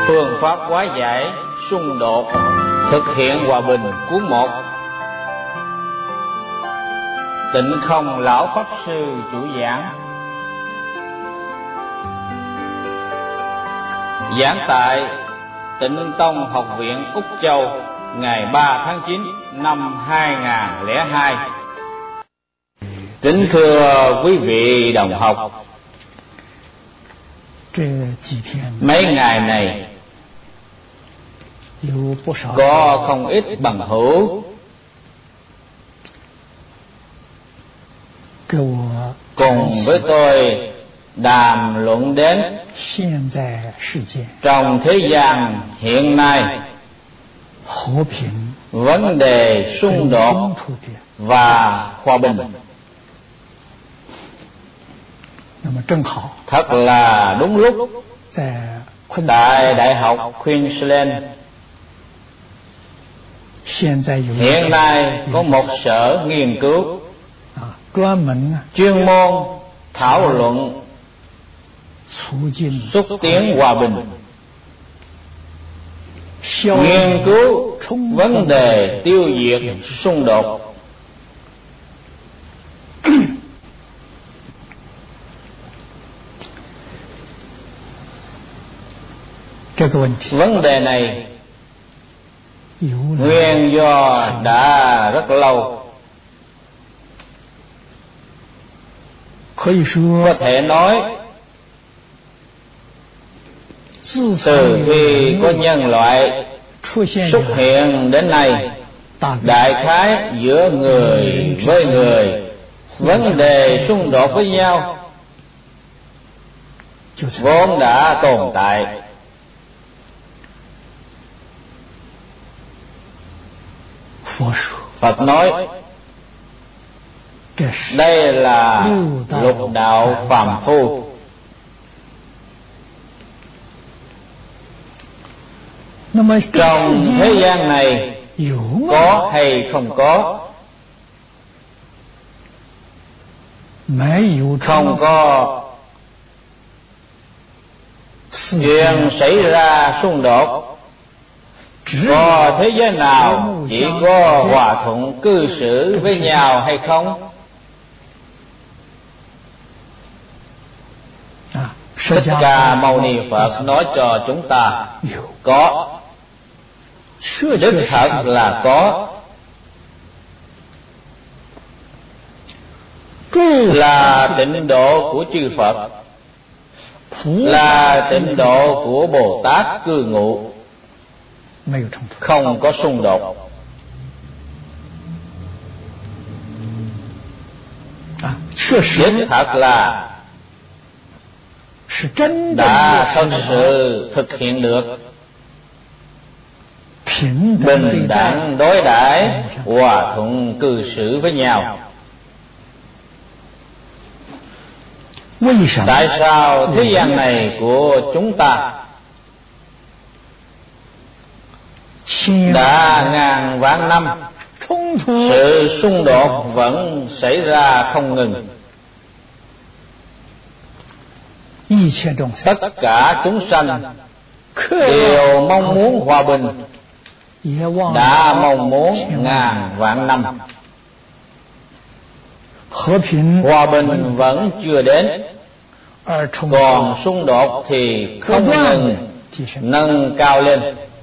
Phương pháp hóa giải xung đột, thực hiện hòa bình cuốn 1. Tịnh Không Lão Pháp Sư chủ giảng. Giảng tại Tịnh Tông Học viện Úc Châu ngày 3 tháng 9 năm 2002. Kính thưa quý vị đồng học, mấy ngày này có không ít bằng hữu cùng với tôi đàm luận đến trong thế gian hiện nay vấn đề xung đột và hòa bình. Thật là đúng lúc tại Đại học Queensland hiện nay có một sở nghiên cứu chuyên môn thảo luận xúc tiến hòa bình, nghiên cứu vấn đề tiêu diệt xung đột. Vấn đề này nguyên do đã rất lâu, có thể nói từ khi có nhân loại xuất hiện đến nay, đại khái giữa người với người, vấn đề xung đột với nhau vốn đã tồn tại. Phật nói đây là lục đạo phàm phu. Trong thế gian này có hay không có? Không có chuyện xảy ra xung đột. Có thế giới nào chỉ có hòa thuận cư xử với nhau hay không? Thích Ca Mâu Ni Phật nói cho chúng ta có, đích thật là có. Là tịnh độ của chư Phật, là tịnh độ của Bồ Tát cư ngụ, không có xung đột. Đích thật là đã thật sự thực hiện được bình đẳng đối đãi, hòa thuận cư xử với nhau. Tại sao thế gian này của chúng ta đã ngàn vạn năm sự xung đột vẫn xảy ra không ngừng? Tất cả chúng sanh đều mong muốn hòa bình, đã mong muốn ngàn vạn năm. Hòa bình vẫn chưa đến, còn xung đột thì không ngừng nâng cao lên.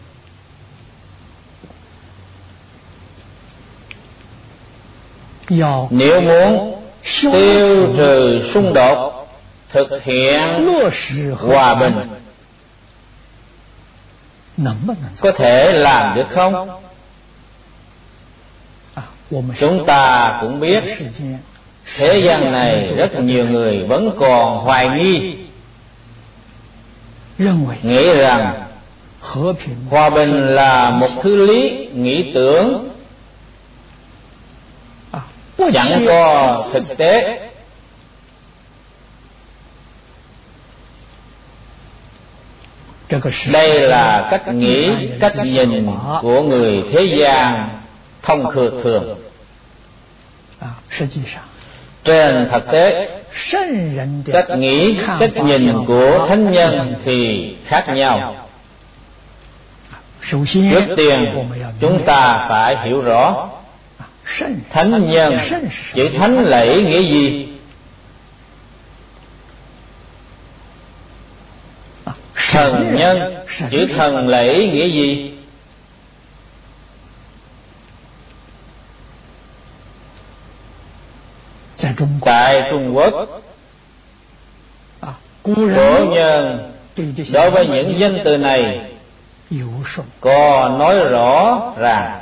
Nếu muốn tiêu trừ xung đột, thực hiện hòa bình, có thể làm được không? Chúng ta cũng biết thế gian này rất nhiều người vẫn còn hoài nghi, nghĩ rằng hòa bình là một thứ lý nghĩ tưởng, chẳng có thực tế. Đây là cách nghĩ, cách nhìn của người thế gian thông thường. Trên thực tế, cách nghĩ, cách nhìn của thánh nhân thì khác nhau. Trước tiên chúng ta phải hiểu rõ thánh nhân, chữ thánh là ý nghĩa gì? Thần nhân, chữ thần là ý nghĩa gì? Tại Trung Quốc, cổ nhân đối với những danh từ này có nói rõ ràng.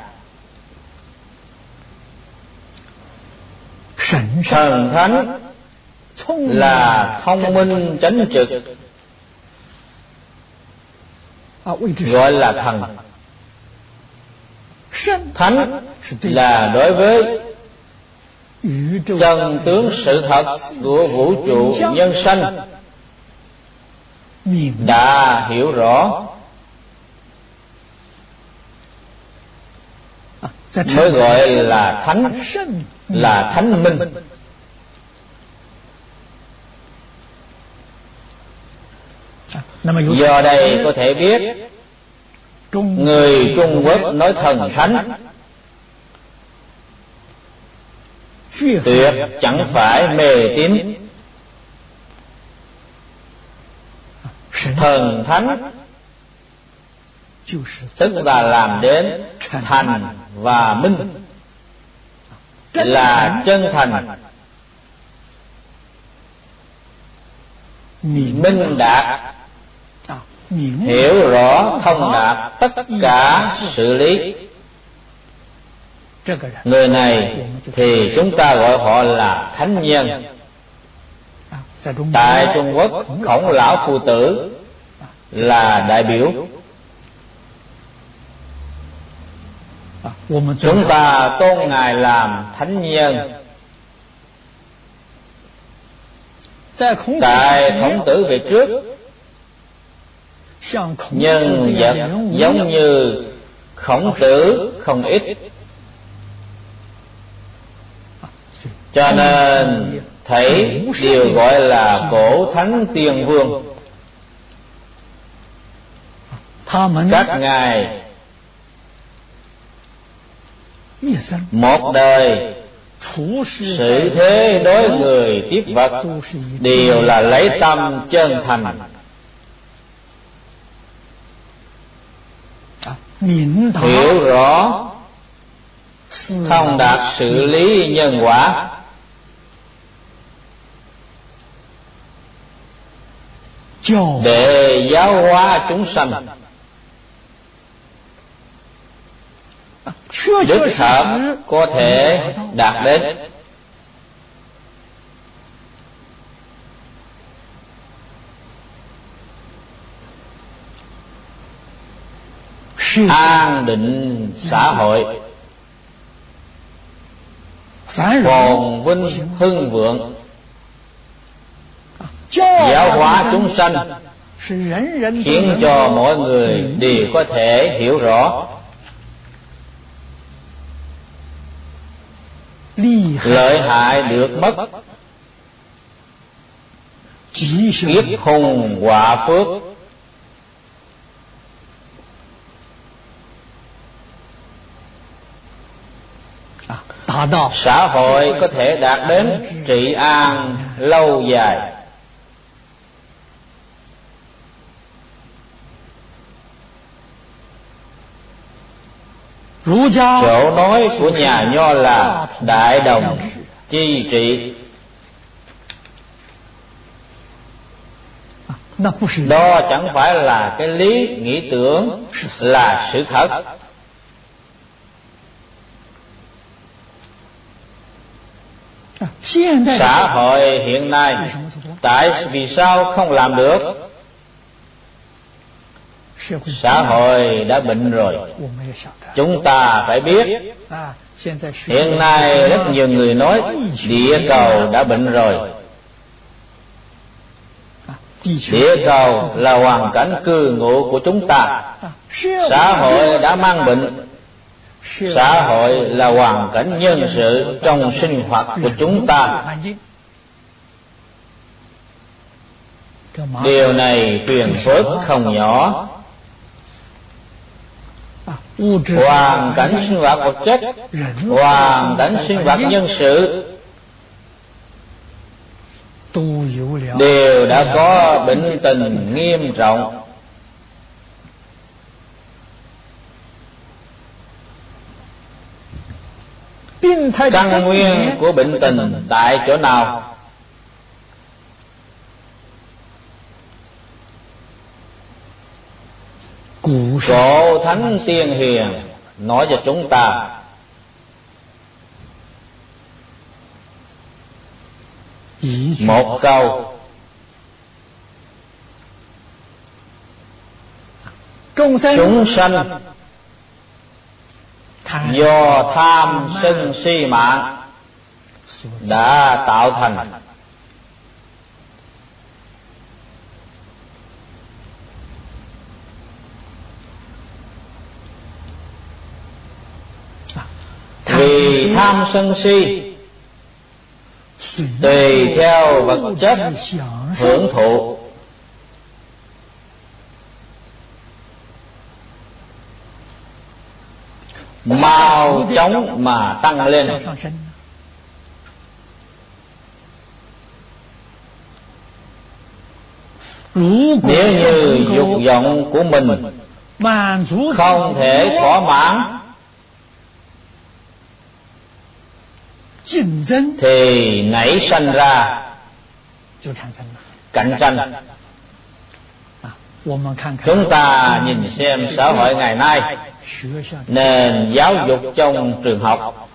Thần thánh là thông minh chánh trực, gọi là thần. Thánh là đối với chân tướng sự thật của vũ trụ nhân sanh đã hiểu rõ, mới gọi là thánh, là thánh minh. Do đây có thể biết người Trung Quốc nói thần thánh tuyệt chẳng phải mê tín. Thần thánh tức là làm đến thành và minh, là chân thành, minh đạt, hiểu rõ thông đạt tất cả sự lý. Người này thì chúng ta gọi họ là thánh nhân. Tại Trung Quốc, Khổng Lão Phu Tử là đại biểu. Chúng ta tôn Ngài làm thánh nhân. Tại Khổng Tử về trước, nhân vật giống như Khổng Tử không ít, cho nên thấy đều gọi là cổ thánh tiên vương. Các ngài một đời xử thế đối người tiếp vật đều là lấy tâm chân thành. Hiểu rõ thông đạt xử lý nhân quả, để giáo hóa chúng sanh. Đức thật có thể đạt đến. An định xã hội, phồn vinh hưng vượng, giáo hóa chúng sanh, khiến cho mọi người đều có thể hiểu rõ. Lợi hại được mất, kiếp hùng quả phước. Xã hội có thể đạt đến trị an lâu dài. Chỗ nói của nhà Nho là đại đồng chi trị. Đó chẳng phải là cái lý nghĩ tưởng, là sự thật. Xã hội hiện nay tại vì sao không làm được? Xã hội đã bệnh rồi. Chúng ta phải biết, hiện nay rất nhiều người nói địa cầu đã bệnh rồi. Địa cầu là hoàn cảnh cư ngụ của chúng ta. Xã hội đã mang bệnh. Xã hội là hoàn cảnh nhân sự trong sinh hoạt của chúng ta. Điều này phiền phức không nhỏ. hoàn cảnh sinh hoạt vật chất, hoàn cảnh sinh hoạt nhân sự đều đã có bệnh tình nghiêm trọng. Căn nguyên của bệnh tình tại chỗ nào? Cổ thánh tiên hiền nói cho chúng ta một câu: chúng sanh do tham sân si mạng đã tạo thành. Vì tham sân si tùy theo vật chất hưởng thụ, mau chóng mà tăng lên. Nếu như dục vọng của mình không thể thỏa mãn thì nảy sanh ra cạnh tranh. Chúng ta nhìn xem xã hội ngày nay, nền giáo dục trong trường học,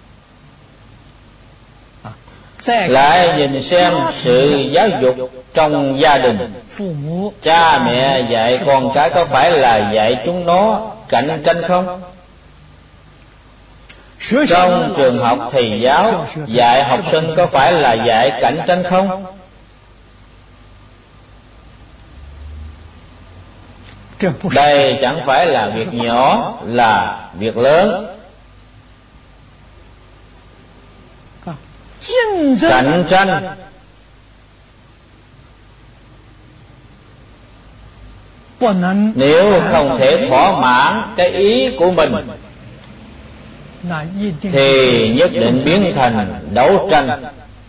lại nhìn xem sự giáo dục trong gia đình. Cha mẹ dạy con cái có phải là dạy chúng nó cạnh tranh không? Trong trường học, thầy giáo dạy học sinh có phải là dạy cạnh tranh không? Đây chẳng phải là việc nhỏ, là việc lớn. Cạnh tranh nếu không thể thỏa mãn cái ý của mình thì nhất định biến thành đấu tranh.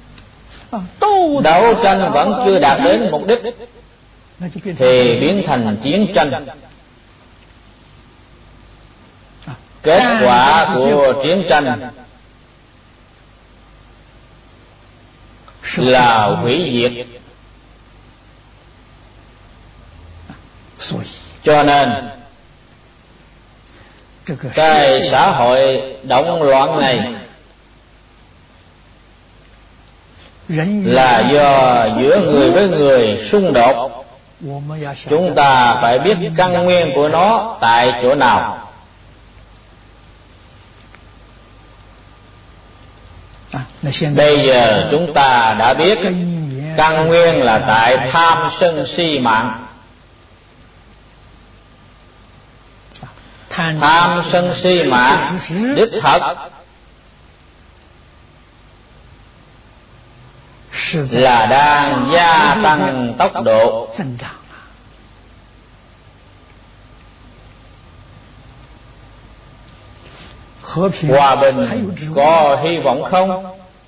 Đấu tranh vẫn chưa đạt đến mục đích thì biến thành chiến tranh. Kết quả của chiến tranh là hủy diệt. Cho nên cái xã hội động loạn này là do giữa người với người xung đột. Chúng ta phải biết căn nguyên của nó tại chỗ nào. Bây giờ chúng ta đã biết căn nguyên là tại tham sân si mạng. Tham sân si mạng đích thật là đang gia tăng tốc độ. Hòa bình có hy vọng không?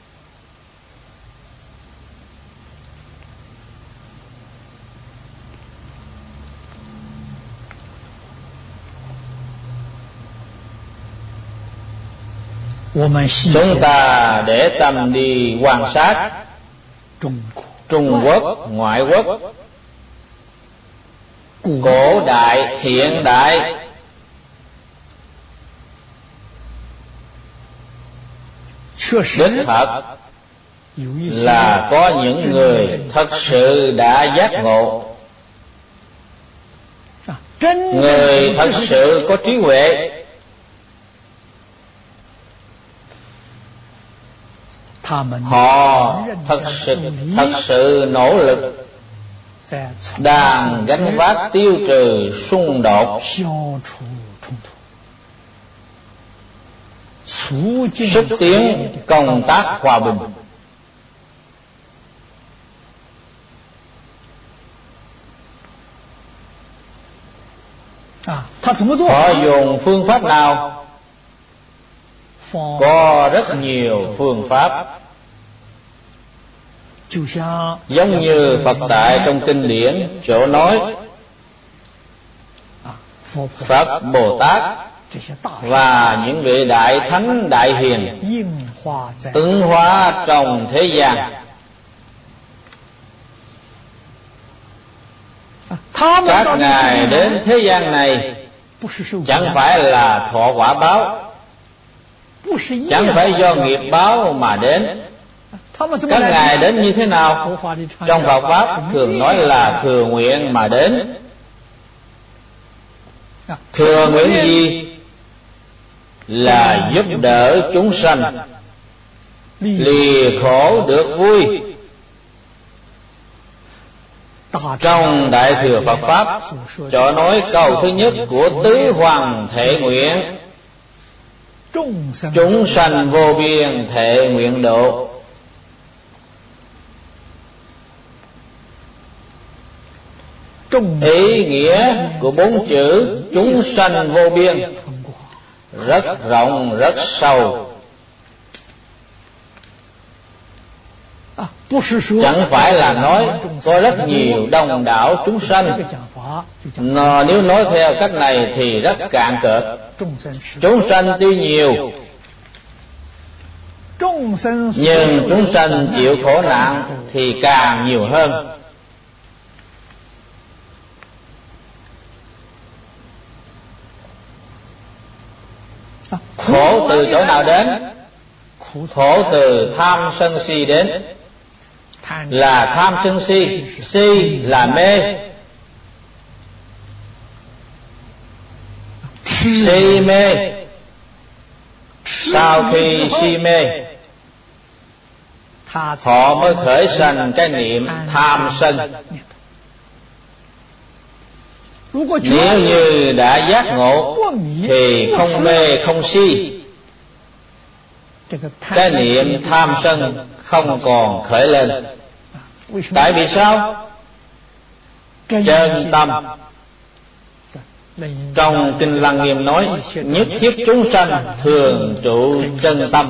Chúng ta để tâm đi quan sát Trung Quốc, ngoại quốc, cổ đại, hiện đại, đích thật là có những người thật sự đã giác ngộ, người thật sự có trí huệ. Họ thật sự nỗ lực đang gánh vác tiêu trừ xung đột, xúc tiến công tác hòa bình. Họ dùng phương pháp nào? Có rất nhiều phương pháp. Giống như Phật tại trong kinh điển chỗ nói Phật Bồ Tát và những vị đại thánh đại hiền ứng hóa trong thế gian. Các ngài đến thế gian này chẳng phải là thọ quả báo, chẳng phải do nghiệp báo mà đến. Các ngài đến như thế nào? Trong Phật pháp thường nói là thừa nguyện mà đến. Thừa nguyện gì? Là giúp đỡ chúng sanh lìa khổ được vui. Trong Đại Thừa Phật Pháp chỗ nói câu thứ nhất của tứ hoàng thệ nguyện: chúng sanh vô biên thệ nguyện độ. Ý nghĩa của bốn chữ chúng sanh vô biên rất rộng rất sâu. Chẳng phải là nói có rất nhiều đông đảo chúng sanh. Nếu nói theo cách này thì rất cạn cợt. Chúng sanh tuy nhiều, nhưng chúng sanh chịu khổ nạn thì càng nhiều hơn. Khổ từ chỗ nào đến? Khổ từ tham sân si đến. Là tham sân si, si là mê. Si mê. Sau khi si mê, họ mới khởi sanh cái niệm tham sân. Nếu như đã giác ngộ thì không mê không si, cái niệm tham sân không còn khởi lên. Tại vì sao? Chân tâm. Trong Kinh Lăng Nghiêm nói nhất thiết chúng sanh thường trụ chân tâm.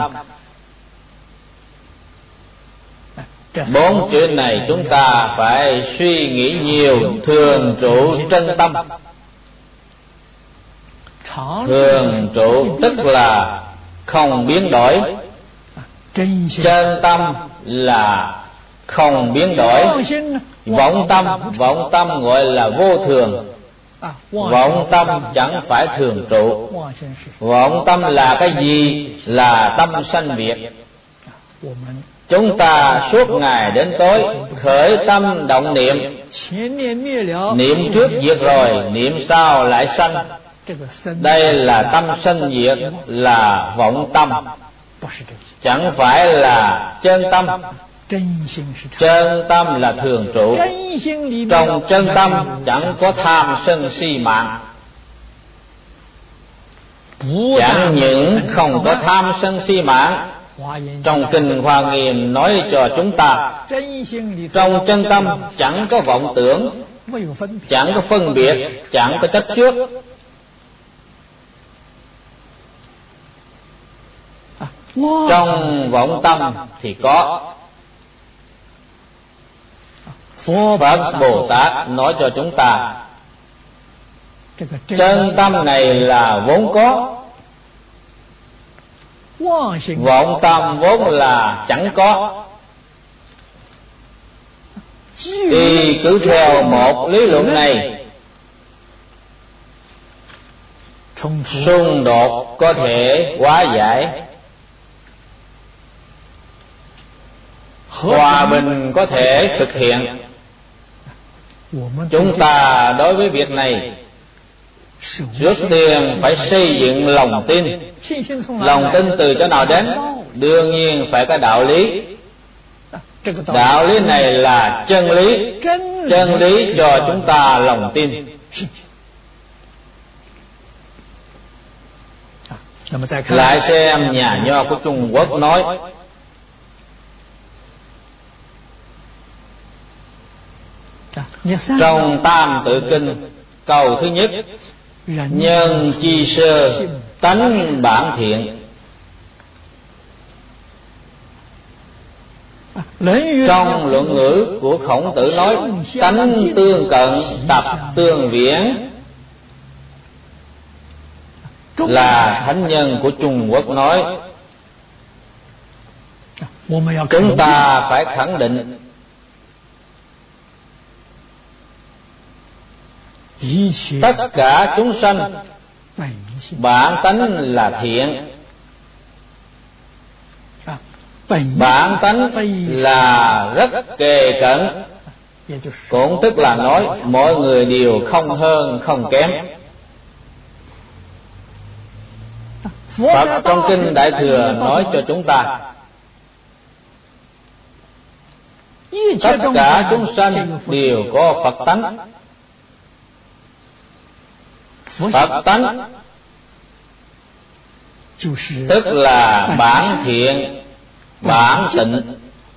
Bốn chữ này chúng ta phải suy nghĩ nhiều. Thường trụ chân tâm. Thường trụ tức là không biến đổi. Chân tâm là không biến đổi. Vọng tâm gọi là vô thường. Vọng tâm chẳng phải thường trụ. Vọng tâm là cái gì? Là tâm sanh biệt. Chúng ta suốt ngày đến tối khởi tâm động niệm. Niệm trước diệt rồi, niệm sau lại sanh. Đây là tâm sanh diệt, là vọng tâm, chẳng phải là chân tâm. Chân tâm là thường trụ. Trong chân tâm chẳng có tham sân si mạng. Chẳng những không có tham sân si mạng, trong Kinh Hoa Nghiêm nói cho chúng ta, trong chân tâm chẳng có vọng tưởng, chẳng có phân biệt, chẳng có chấp trước. Trong vọng tâm thì có. Phật Bồ Tát nói cho chúng ta, chân tâm này là vốn có, vọng tâm vốn là chẳng có. Thì cứ theo một lý luận này, xung đột có thể hóa giải, hòa bình có thể thực hiện. Chúng ta đối với việc này trước tiên phải xây dựng lòng tin. Lòng tin từ chỗ nào đến? Đương nhiên phải có đạo lý. Đạo lý này là chân lý. Chân lý cho chúng ta lòng tin. Lại xem nhà nho của Trung Quốc nói, trong Tam Tự Kinh câu thứ nhất: nhân chi sơ tánh bản thiện. Trong luận ngữ của Khổng Tử nói tánh tương cận tập tương viễn, là thánh nhân của Trung Quốc nói. Chúng ta phải khẳng định tất cả chúng sanh bản tánh là thiện. Bản tánh là rất kề cận, cũng tức là nói mọi người đều không hơn không kém. Phật trong kinh Đại Thừa nói cho chúng ta tất cả chúng sanh đều có Phật tánh. Phật tánh tức là bản thiện, bản tịnh.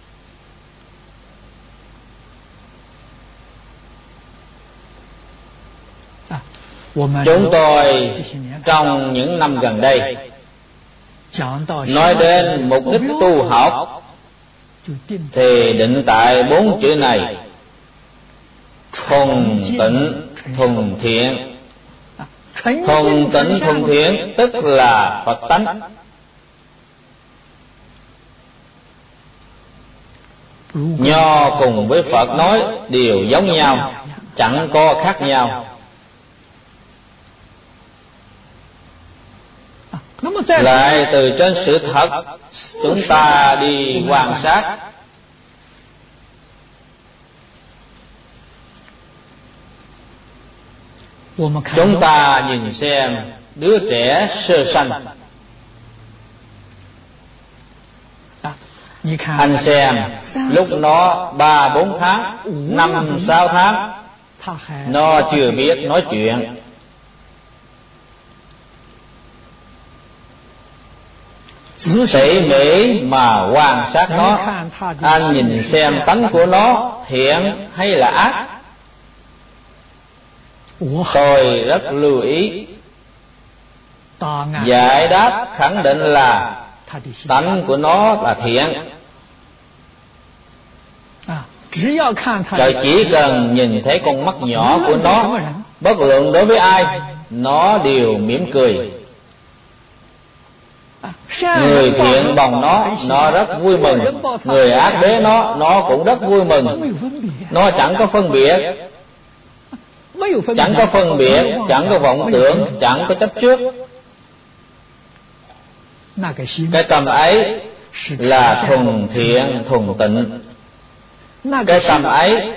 Chúng tôi trong những năm gần đây nói đến mục đích tu học thì định tại 4 chữ này: thuần tịnh thuần thiện. Thuần tịnh thuần thiện tức là Phật tánh. Nho cùng với Phật nói đều giống nhau, chẳng có khác nhau. Lại từ trên sự thật chúng ta đi quan sát. Chúng ta nhìn xem đứa trẻ sơ sanh. Anh xem lúc nó 3-4 tháng, 5-6 tháng, nó chưa biết nói chuyện. Tỉ mỉ mà quan sát nó, anh nhìn xem tánh của nó thiện hay là ác. Tôi rất lưu ý, giải đáp khẳng định là tánh của nó là thiện. Chỉ cần nhìn thấy con mắt nhỏ của nó, bất luận đối với ai, nó đều mỉm cười. Người thiện bồng nó rất vui mừng. Người ác bế nó cũng rất vui mừng. Nó chẳng có phân biệt, chẳng có vọng tưởng, chẳng có chấp trước. Cái tâm ấy là thuần thiện thuần tịnh. Cái tâm ấy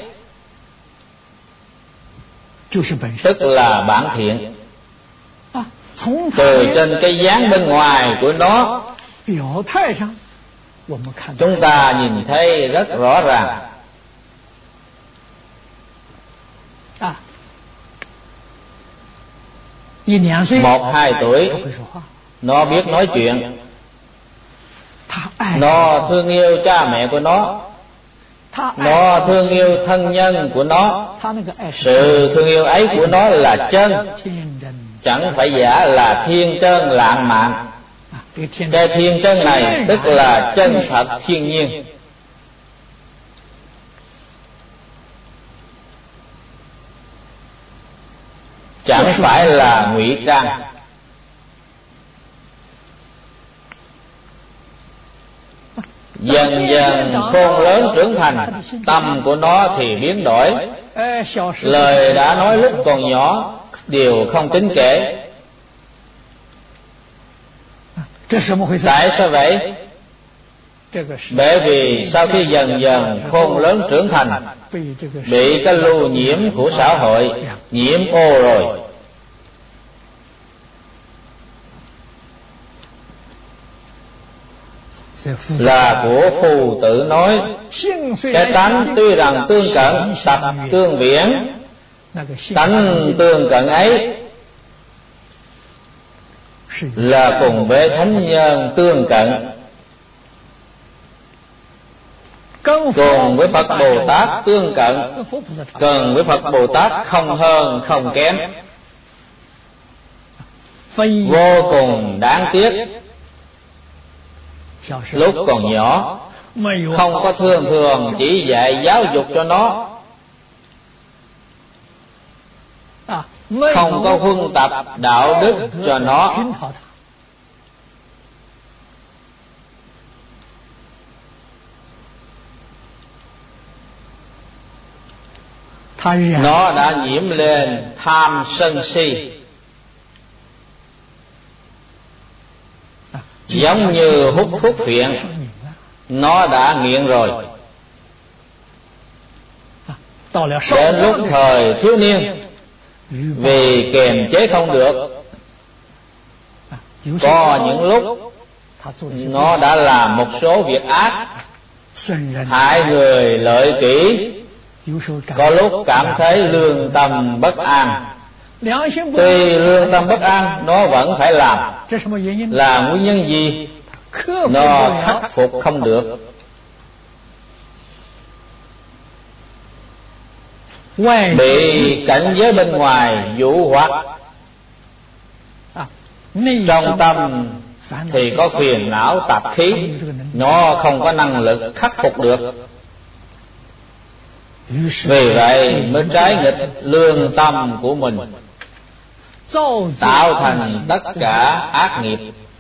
tức là bản thiện. Từ trên cái dáng bên ngoài của nó, chúng ta nhìn thấy rất rõ ràng. Một, 2 tuổi, nó biết nói chuyện. Nó thương yêu cha mẹ của nó thương yêu thân nhân của nó. Sự thương yêu ấy của nó là chân, chẳng phải giả là thiên chân lãng mạn. Cái thiên chân này tức là chân thật thiên nhiên. Chẳng phải là ngụy trang. Dần dần khôn lớn trưởng thành, tâm của nó thì biến đổi. Lời đã nói lúc còn nhỏ đều không tính kể. Tại sao vậy? Bởi vì sau khi dần dần khôn lớn trưởng thành, bị cái lưu nhiễm của xã hội nhiễm ô rồi. Là của Phù Tử nói, cái tánh tuy rằng tương cận tập tương viễn, tánh tương cận ấy là cùng với thánh nhân tương cận, cùng với Phật Bồ Tát tương cận, cùng với Phật Bồ Tát không hơn không kém. vô cùng đáng tiếc. Lúc còn nhỏ không có thường chỉ dạy giáo dục cho nó, không có huân tập đạo đức cho nó. Nó đã nhiễm lên tham sân si, giống như hút thuốc phiện, nó đã nghiện rồi. Đến lúc thời thiếu niên, vì kiềm chế không được, có những lúc nó đã làm một số việc ác, hại người lợi kỷ. Có lúc cảm thấy lương tâm bất an. Tuy lương tâm bất an, nó vẫn phải làm. Là nguyên nhân gì? Nó khắc phục không được. Bị cảnh giới bên ngoài dụ hoặc, trong tâm thì có phiền não tạp khí, nó không có năng lực khắc phục được. Vì vậy mới trái nghịch lương tâm của mình, tạo thành tất cả ác nghiệp.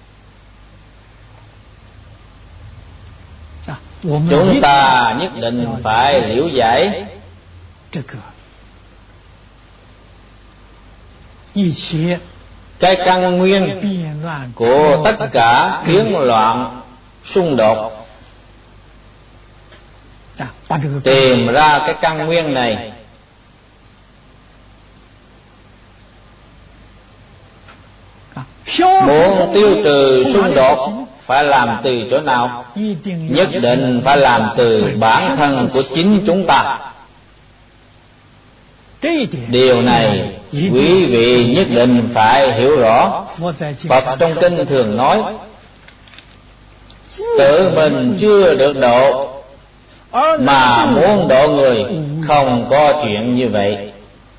Chúng ta nhất định phải liễu giải cái căn nguyên của tất cả biến loạn xung đột. Tìm ra cái căn nguyên này, muốn tiêu trừ xung đột phải làm từ chỗ nào? Nhất định phải làm từ bản thân của chính chúng ta. Điều này quý vị nhất định phải hiểu rõ. Phật trong kinh thường nói, tự mình chưa được độ mà muốn độ người, không có chuyện như vậy.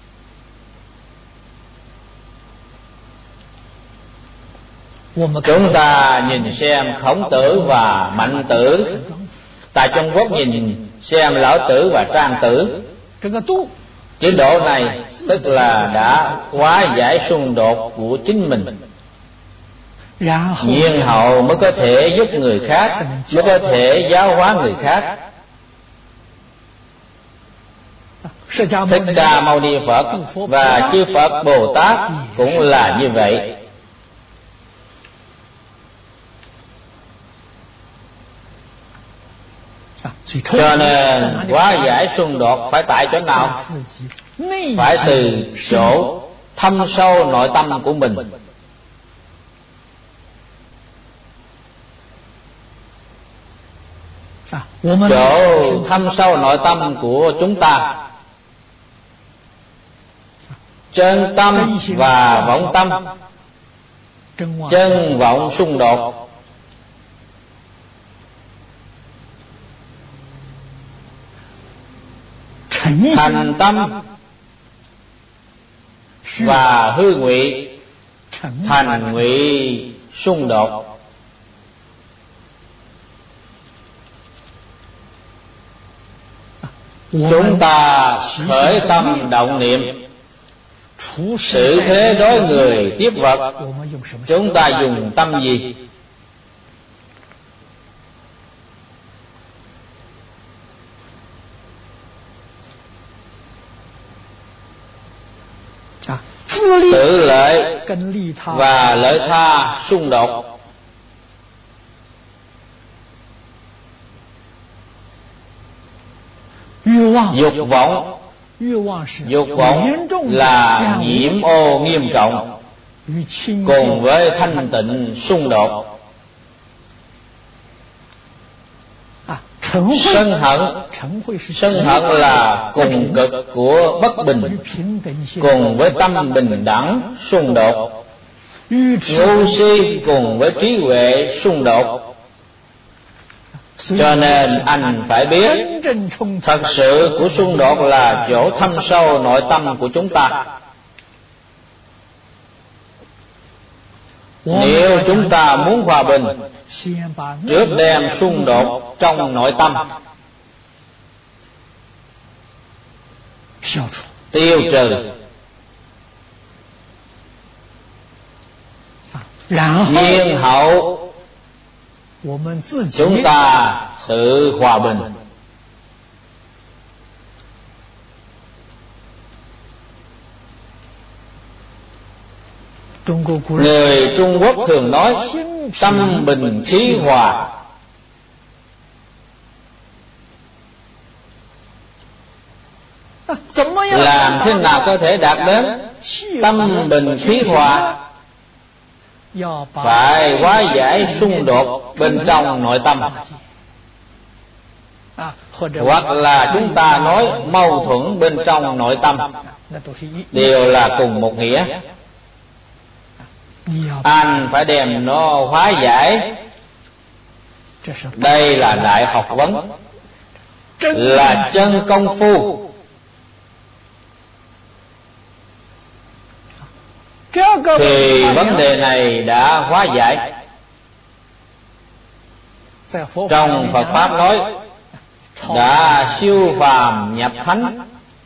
Chúng ta nhìn xem Khổng Tử và Mạnh Tử, tại Trung Quốc nhìn xem Lão Tử và Trang Tử. Chế độ này tức là đã hóa giải xung đột của chính mình, nhiên hậu mới có thể giúp người khác, mới có thể giáo hóa người khác. Thích Ca Mâu Ni Phật và chư Phật Bồ Tát cũng là như vậy. Cho nên hóa giải xung đột phải tại chỗ nào? Phải từ chỗ thâm sâu nội tâm của mình. Chỗ thâm sâu nội tâm của chúng ta, chân tâm và vọng tâm, chân vọng xung đột. Thành tâm và hư ngụy, thành ngụy xung đột. Chúng ta khởi tâm động niệm, xử thế đối người tiếp vật, chúng ta dùng tâm gì? Tự lợi và lợi tha xung đột. Dục vọng là nhiễm ô nghiêm trọng, cùng với thanh tịnh xung đột. Sân hận là cùng cực của bất bình, cùng với tâm bình đẳng xung đột. Ngu si cùng với trí huệ xung đột. Cho nên anh phải biết, thật sự của xung đột là chỗ thâm sâu nội tâm của chúng ta. Nếu chúng ta muốn hòa bình, trước đem xung đột trong nội tâm tiêu trừ, nhiên hậu chúng ta tự hòa bình. Người Trung Quốc thường nói tâm bình khí hòa. Làm thế nào có thể đạt đến tâm bình khí hòa? Phải hóa giải xung đột bên trong nội tâm, hoặc là chúng ta nói mâu thuẫn bên trong nội tâm, đều là cùng một nghĩa. Anh phải đem nó hóa giải. Đây là đại học vấn, là chân công phu. Thì vấn đề này đã hóa giải. Trong Phật Pháp nói đã siêu phàm nhập thánh.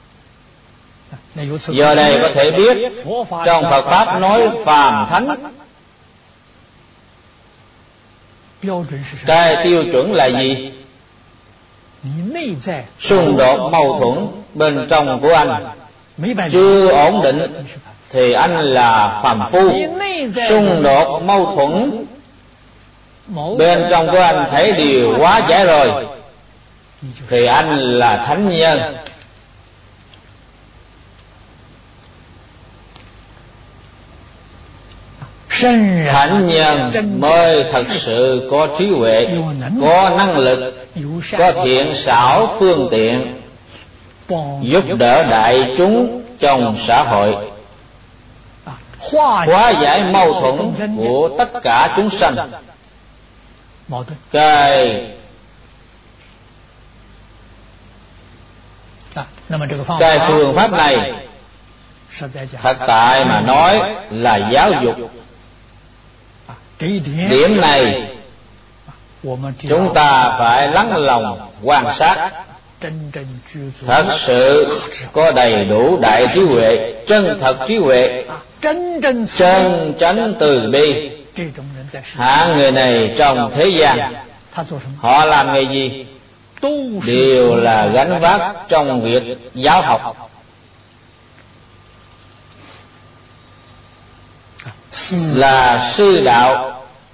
Giờ đây có thể biết trong Phật Pháp nói phàm thánh, cái tiêu chuẩn là gì? Xung đột mâu thuẫn bên trong của anh chưa ổn định thì anh là phàm phu. Xung đột mâu thuẫn bên trong của anh thấy điều hóa giải rồi thì anh là thánh nhân. Thánh nhân mới thật sự có trí huệ, có năng lực, có thiện xảo phương tiện giúp đỡ đại chúng trong xã hội, hóa giải mâu thuẫn của tất cả chúng sanh. Cái phương pháp này thật tại mà nói là giáo dục. Điểm này chúng ta phải lắng lòng quan sát, thật sự có đầy đủ đại trí huệ, chân thật trí huệ, chân chánh từ bi. Hạng người này trong thế gian họ làm nghề gì? Đều là gánh vác trong việc giáo học. Là sư đạo.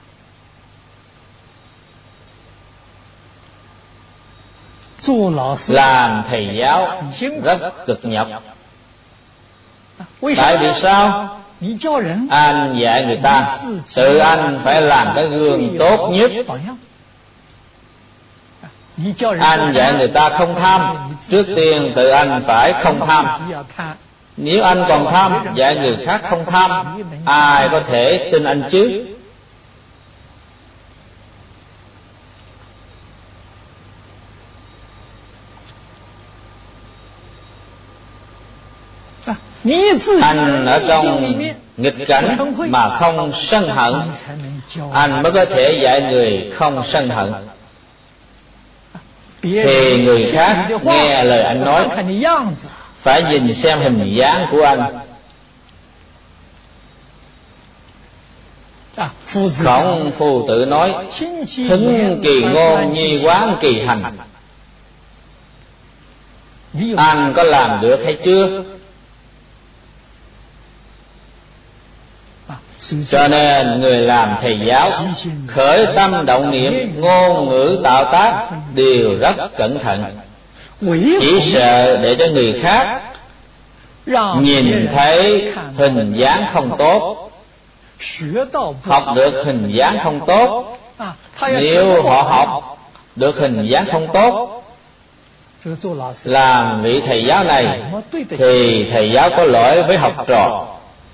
Làm thầy giáo rất cực nhọc. Tại vì sao? Anh dạy người ta, tự anh phải làm cái gương tốt nhất. Anh dạy người ta không tham, trước tiên tự anh phải không tham. Nếu anh còn tham, dạy người khác không tham, ai có thể tin anh chứ? Anh ở trong nghịch cảnh mà không sân hận, anh mới có thể dạy người không sân hận. Thì người khác nghe lời anh nói phải nhìn xem hình dáng của anh. Khổng Phu Tử nói thính kỳ ngôn nhi quán kỳ hành. Anh có làm được hay chưa? Cho nên người làm thầy giáo khởi tâm động niệm, ngôn ngữ tạo tác đều rất cẩn thận, chỉ sợ để cho người khác nhìn thấy hình dáng không tốt, học được hình dáng không tốt. Nếu họ học được hình dáng không tốt, làm vị thầy giáo này thì thầy giáo có lỗi với học trò.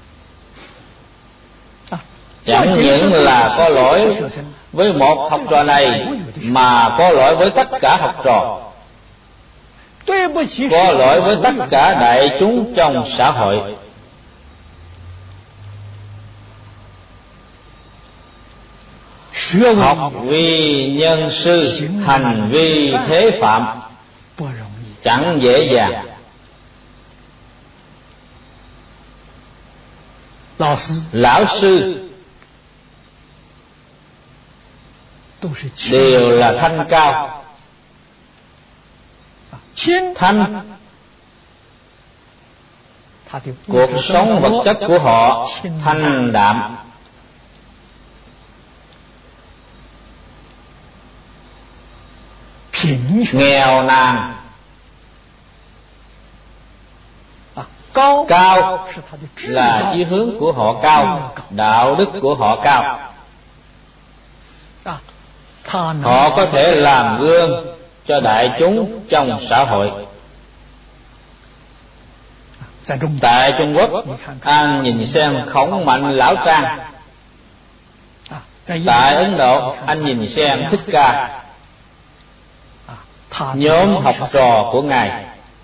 Chẳng những là có lỗi với một học trò này, mà có lỗi với tất cả học trò, có lỗi với tất cả đại chúng trong xã hội. học vì nhân sư, hành vi thế phạm, chẳng dễ dàng. Lão sư đều là thanh cao, thanh cuộc sống vật chất của họ thanh đạm, nghèo nàn, cao là chí hướng của họ cao, đạo đức của họ cao. Họ có thể làm gương cho đại chúng trong xã hội. Tại Trung Quốc, anh nhìn xem Khổng Mạnh Lão Trang. Tại Ấn Độ, anh nhìn xem Thích Ca, nhóm học trò của Ngài.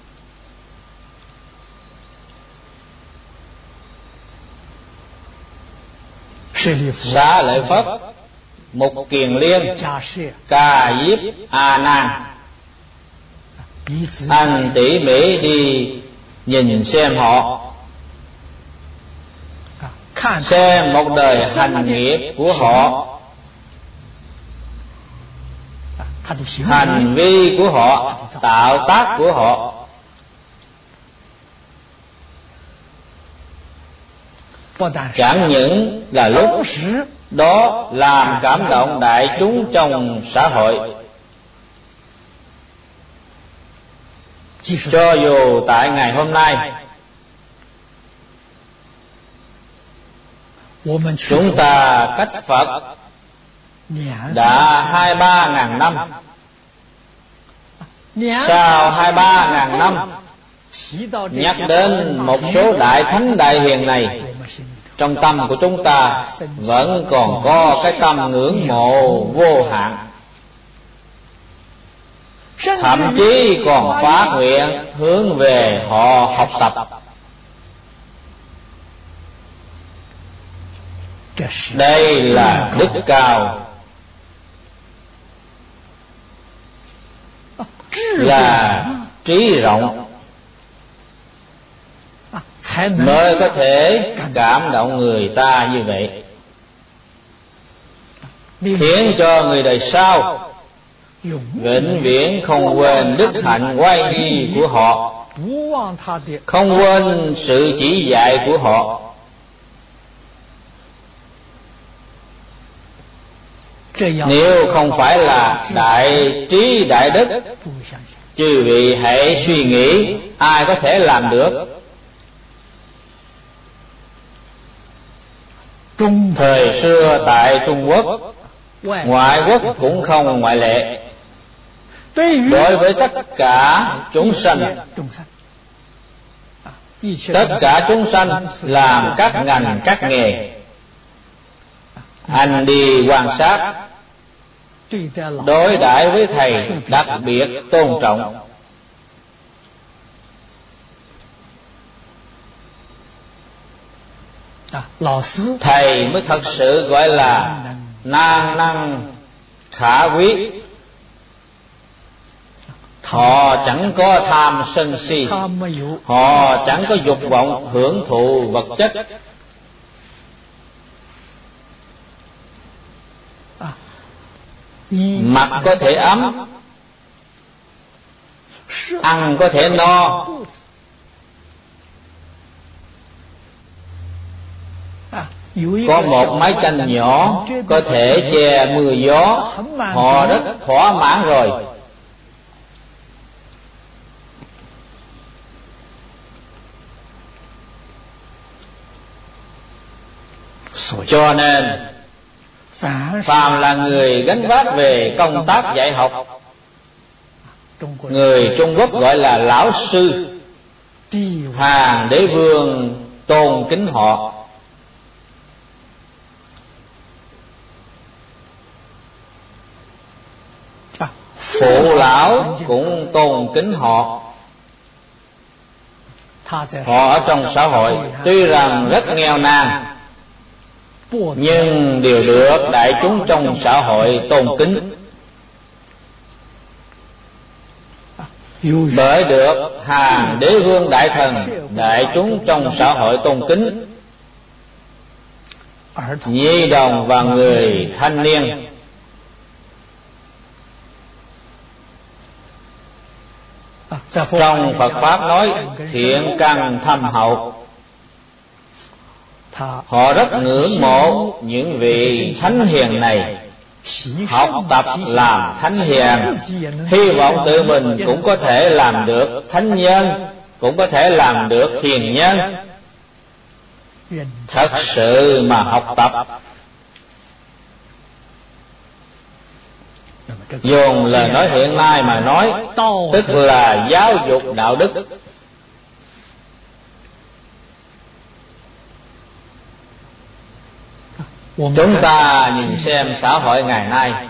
Xá Lợi Phất, Mục Kiền Liên, Ca Diếp, A Nan. Anh tỉ mỉ đi nhìn xem họ, xem một đời hành nghiệp của họ, hành vi của họ, tạo tác của họ. Chẳng những là lúc đó làm cảm động đại chúng trong xã hội, cho dù tại ngày hôm nay chúng ta cách Phật đã 2-3 ngàn năm. Sau 2-3 ngàn năm nhắc đến một số đại thánh đại hiền này, trong tâm của chúng ta vẫn còn có cái tâm ngưỡng mộ vô hạn, thậm chí còn phát nguyện hướng về họ học tập. Đây là đức cao, là trí rộng, mới có thể cảm động người ta như vậy, khiến cho người đời sau vĩnh viễn không quên đức hạnh oai nghi của họ, không quên sự chỉ dạy của họ. Nếu không phải là đại trí đại đức, chư vị hãy suy nghĩ ai có thể làm được. Thời xưa tại Trung Quốc, ngoại quốc cũng không ngoại lệ. Đối với tất cả chúng sanh, tất cả chúng sanh làm các ngành các nghề, anh đi quan sát, đối đãi với thầy đặc biệt tôn trọng. Thầy mới thật sự gọi là nan năng khả quý. Họ chẳng có tham sân si, họ chẳng có dục vọng hưởng thụ vật chất. Mặc có thể ấm, ăn có thể no, có một mái tranh nhỏ có thể che mưa gió, họ rất thỏa mãn rồi. Cho nên phàm là người gánh vác về công tác dạy học, người Trung Quốc gọi là lão sư, hàng đế vương tôn kính họ. Phụ lão cũng tôn kính họ. Họ ở trong xã hội tuy rằng rất nghèo nàn, nhưng đều được đại chúng trong xã hội tôn kính. Bởi được hàng đế vương đại thần đại chúng trong xã hội tôn kính, nhi đồng và người thanh niên trong Phật pháp nói thiện căn thâm hậu, họ rất ngưỡng mộ những vị thánh hiền này, học tập làm thánh hiền, hy vọng tự mình cũng có thể làm được thánh nhân, cũng có thể làm được hiền nhân. Thật sự mà học tập, dùng lời nói hiện nay mà nói, tức là giáo dục đạo đức. Chúng ta nhìn xem xã hội ngày nay,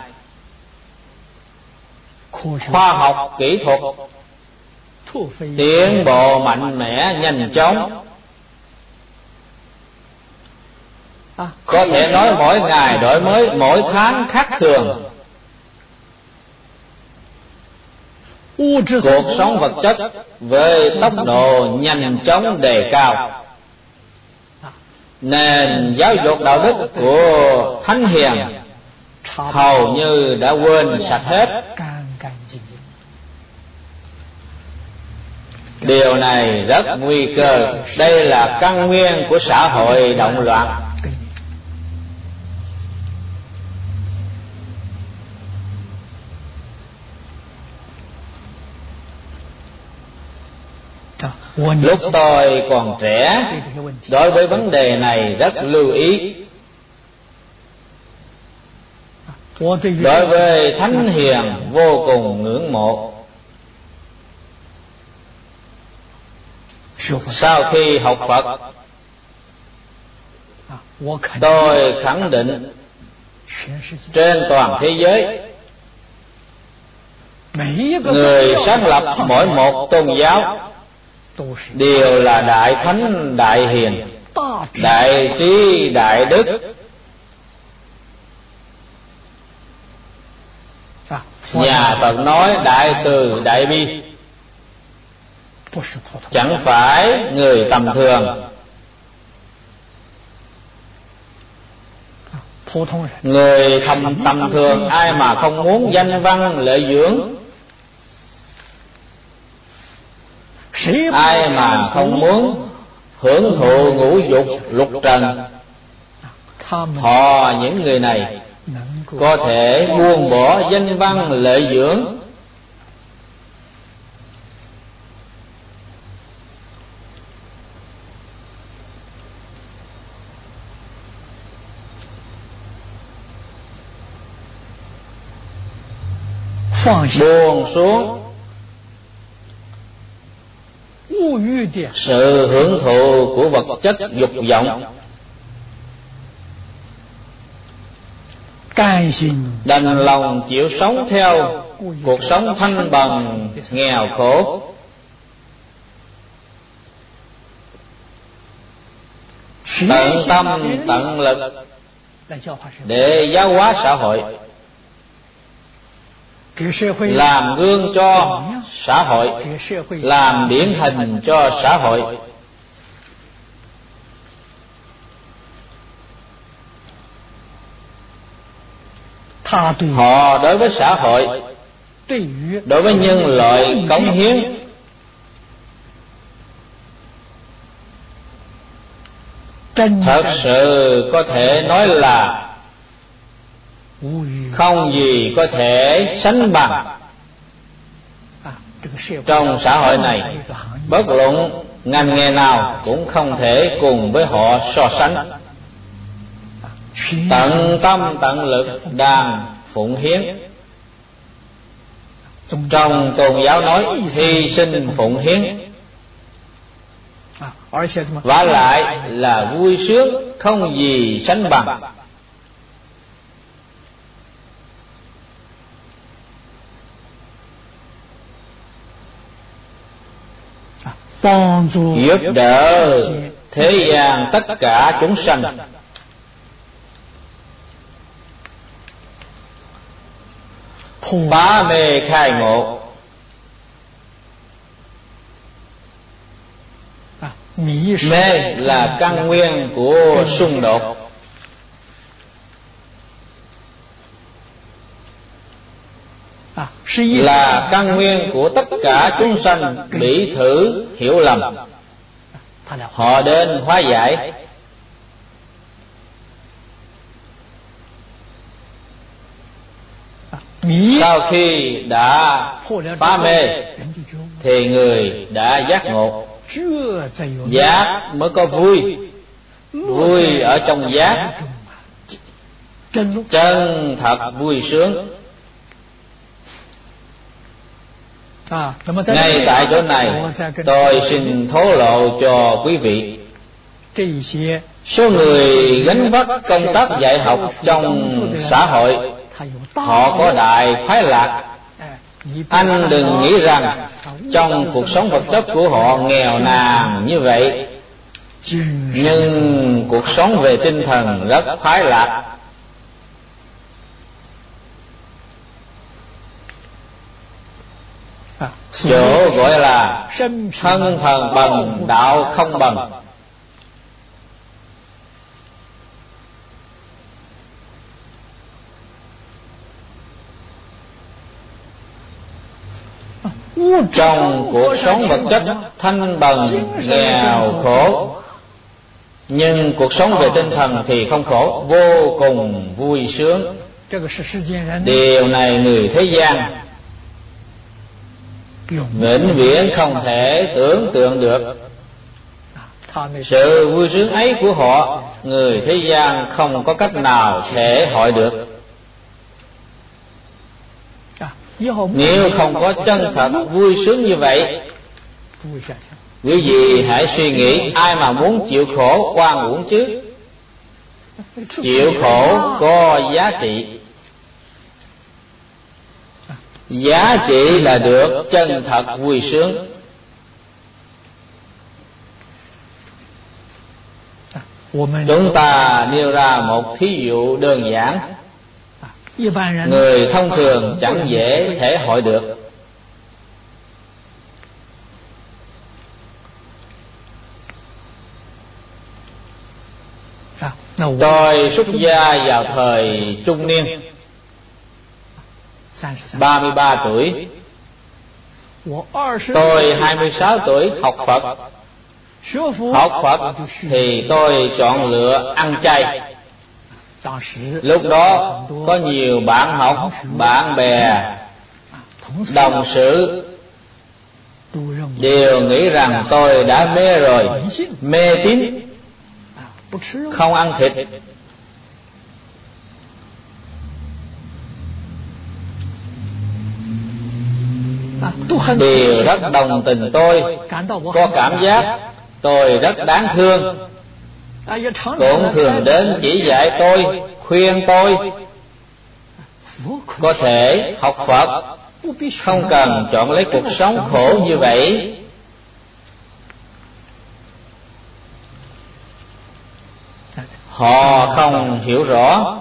khoa học kỹ thuật tiến bộ mạnh mẽ nhanh chóng, có thể nói mỗi ngày đổi mới, mỗi tháng khác thường. Cuộc sống vật chất với tốc độ nhanh chóng đề cao, nền giáo dục đạo đức của thánh hiền hầu như đã quên sạch hết. Điều này rất nguy cơ, đây là căn nguyên của xã hội động loạn. Lúc tôi còn trẻ, đối với vấn đề này rất lưu ý. Đối với thánh hiền vô cùng ngưỡng mộ. Sau khi học Phật, tôi khẳng định trên toàn thế giới, người sáng lập mỗi một tôn giáo đều là đại thánh đại hiền, đại trí đại đức. Nhà Phật nói đại từ đại bi, chẳng phải người tầm thường. Người tầm thường ai mà không muốn danh văn lợi dưỡng, ai mà không muốn hưởng thụ ngũ dục lục trần, họ những người này có thể buông bỏ danh văn lợi dưỡng, buông xuống sự hưởng thụ của vật chất dục vọng, đành lòng chịu sống theo cuộc sống thanh bần nghèo khổ, tận tâm tận lực để giáo hóa xã hội, làm gương cho xã hội, làm điển hình cho xã hội. Họ đối với xã hội, đối với nhân loại cống hiến thật sự có thể nói là không gì có thể sánh bằng. Trong xã hội này, bất luận ngành nghề nào cũng không thể cùng với họ so sánh. Tận tâm tận lực đang phụng hiến. Trong tôn giáo nói hy sinh phụng hiến, vả lại là vui sướng không gì sánh bằng. Giúp đỡ thế gian tất cả chúng sanh, phá mê khai ngộ. Mê là căn nguyên của xung đột, là căn nguyên của tất cả chúng sanh bị thử hiểu lầm. Họ đến hóa giải. Sau khi đã phá mê thì người đã giác ngộ. Giác mới có vui, vui ở trong giác, chân thật vui sướng. Ngay tại chỗ này tôi xin thổ lộ cho quý vị, số người gánh vác công tác dạy học trong xã hội, họ có đại khoái lạc. Anh đừng nghĩ rằng trong cuộc sống vật chất của họ nghèo nàn như vậy, nhưng cuộc sống về tinh thần rất khoái lạc. Chỗ gọi là thân thần bằng, đạo không bằng. Trong cuộc sống vật chất thanh bằng, nghèo khổ, nhưng cuộc sống về tinh thần thì không khổ, vô cùng vui sướng. Điều này người thế gian vĩnh viễn không thể tưởng tượng được. Sự vui sướng ấy của họ, người thế gian không có cách nào thể hội được. Nếu không có chân thật vui sướng như vậy, quý vị hãy suy nghĩ ai mà muốn chịu khổ oan uổng chứ. Chịu khổ có giá trị. Giá trị là được chân thật vui sướng. Chúng ta nêu ra một thí dụ đơn giản, người thông thường chẳng dễ thể hội được. Tôi xuất gia vào thời trung niên, 33 tuổi. Tôi 26 tuổi học Phật. Học Phật thì tôi chọn lựa ăn chay. Lúc đó có nhiều bạn học, bạn bè, đồng sự đều nghĩ rằng tôi đã mê rồi, mê tín, không ăn thịt. Đều rất đồng tình tôi, có cảm giác tôi rất đáng thương, cũng thường đến chỉ dạy tôi, khuyên tôi có thể học Phật, không cần chọn lấy cuộc sống khổ như vậy. Họ không hiểu rõ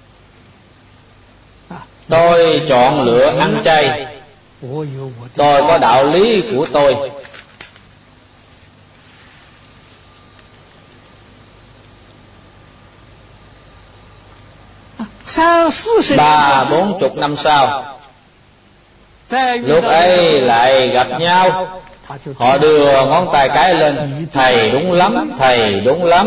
tôi chọn lựa ăn chay. Tôi có đạo lý của tôi. Ba bốn chục năm sau, lúc ấy lại gặp nhau. Họ đưa ngón tay cái lên: thầy đúng lắm, thầy đúng lắm.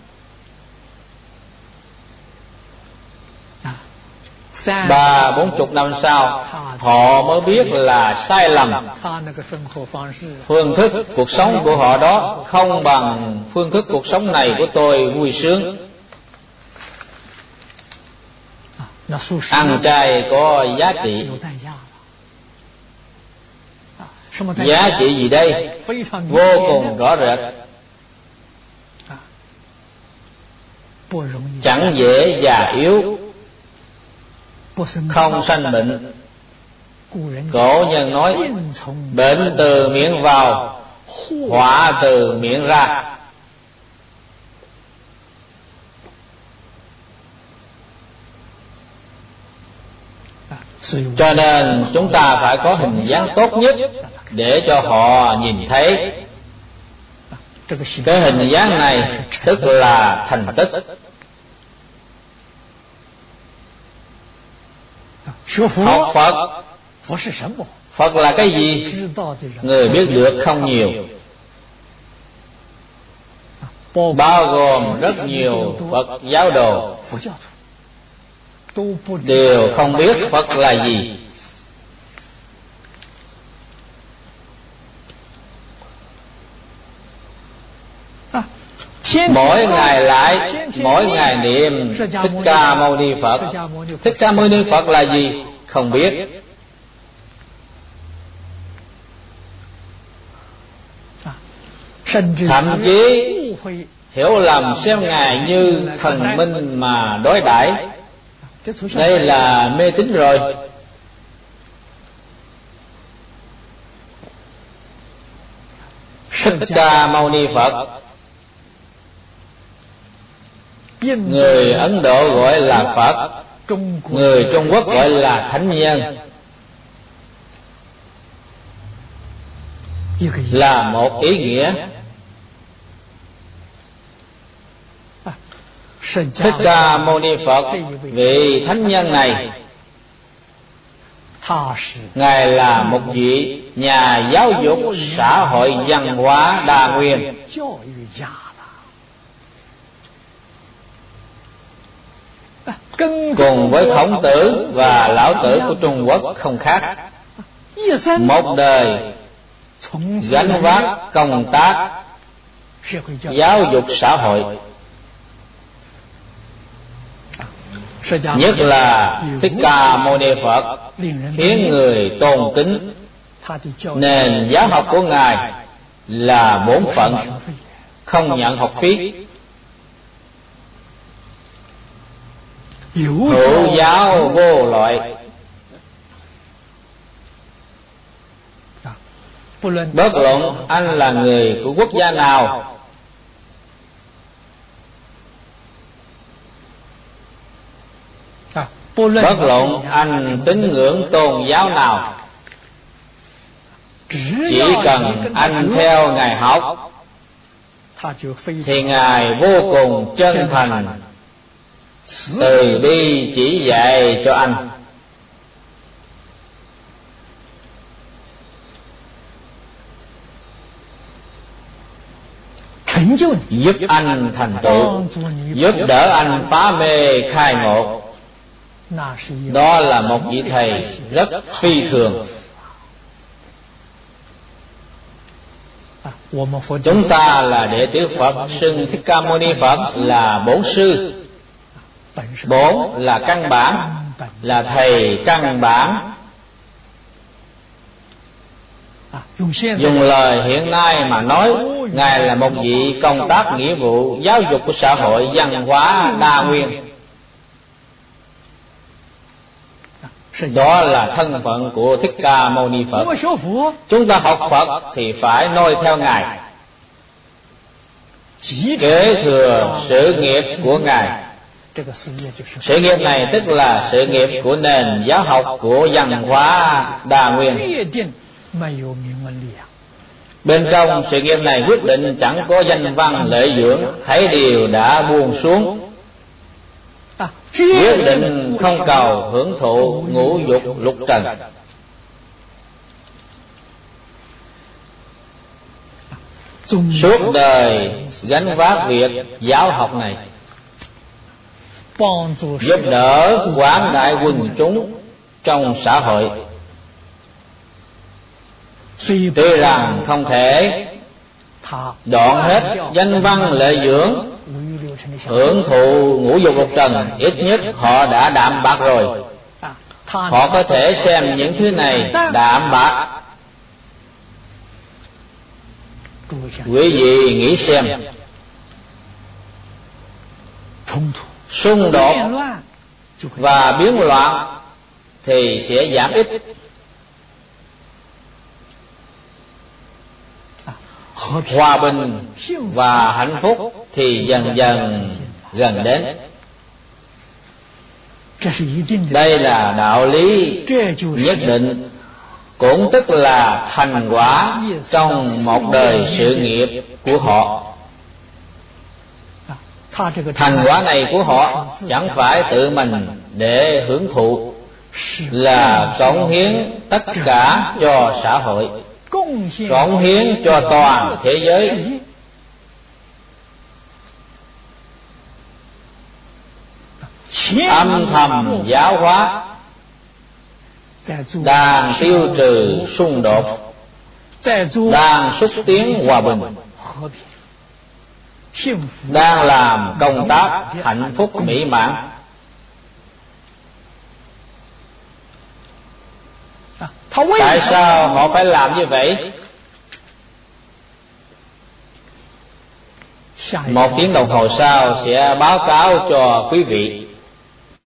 Ba bốn chục năm sau, họ mới biết là sai lầm. Phương thức cuộc sống của họ đó không bằng phương thức cuộc sống này của tôi vui sướng. Ăn chay có giá trị. Giá trị gì đây? Vô cùng rõ rệt. Chẳng dễ già yếu, không sanh bệnh. Cổ nhân nói: bệnh từ miệng vào, họa từ miệng ra. Cho nên chúng ta phải có hình dáng tốt nhất để cho họ nhìn thấy. Cái hình dáng này tức là thành tích. Học Phật, Phật là cái gì? Người biết được không nhiều, bao gồm rất nhiều Phật giáo đồ đều không biết Phật là gì. Mỗi ngày niệm Thích Ca Mâu Ni Phật. Thích Ca Mâu Ni Phật là gì? Không biết. Thậm chí hiểu lầm xem Ngài như thần minh mà đối đãi. Đây là mê tín rồi. Thích Ca Mâu Ni Phật, người Ấn Độ gọi là Phật, người Trung Quốc gọi là Thánh Nhân, là một ý nghĩa. Thích Ca Mâu Ni Phật, vị Thánh Nhân này, Ngài là một vị nhà giáo dục xã hội văn hóa đa nguyên. Cùng với Khổng Tử và Lão Tử của Trung Quốc không khác. Một đời gánh vác công tác giáo dục xã hội, nhất là Thích Ca Mâu Ni Phật khiến người tôn kính. Nền giáo học của Ngài là bổn phận, không nhận học phí. Hữu giáo vô loại, bất luận anh là người của quốc gia nào, bất luận anh tín ngưỡng tôn giáo nào, chỉ cần anh theo Ngài học thì Ngài vô cùng chân thành từ bi chỉ dạy cho anh. Giúp anh thành tựu, giúp đỡ anh phá mê khai ngộ. Đó là một vị thầy rất phi thường. Chúng ta là đệ tử Phật, xưng Thích Ca Mâu Ni Phật là bổn sư. Bổn là căn bản, là thầy căn bản. Dùng lời hiện nay mà nói, Ngài là một vị công tác nghĩa vụ giáo dục của xã hội văn hóa đa nguyên. Đó là thân phận của Thích Ca Mâu Ni Phật. Chúng ta học Phật thì phải noi theo Ngài, kế thừa sự nghiệp của Ngài. Sự nghiệp này tức là sự nghiệp của nền giáo học của văn hóa đa nguyên. Bên trong sự nghiệp này quyết định chẳng có danh văn lợi dưỡng, thấy điều đã buông xuống. Quyết định không cầu hưởng thụ ngũ dục lục trần. Suốt đời gánh vác việc giáo học này, giúp đỡ quảng đại quần chúng trong xã hội. Tuy rằng không thể đoạn hết danh văn lợi dưỡng, hưởng thụ ngũ dục lục trần, ít nhất họ đã đạm bạc rồi. Họ có thể xem những thứ này đạm bạc. Quý vị nghĩ xem, xung đột và biến loạn thì sẽ giảm ít. Hòa bình và hạnh phúc thì dần dần gần đến. Đây là đạo lý nhất định, cũng tức là thành quả trong một đời sự nghiệp của họ. Thành quả này của họ chẳng phải tự mình để hưởng thụ, là cống hiến tất cả cho xã hội, cống hiến cho toàn thế giới. Âm thầm giáo hóa, đang tiêu trừ xung đột, đang xúc tiến hòa bình, đang làm công tác hạnh phúc mỹ mãn. Tại sao họ phải làm như vậy? 1 tiếng đồng hồ sau sẽ báo cáo cho quý vị.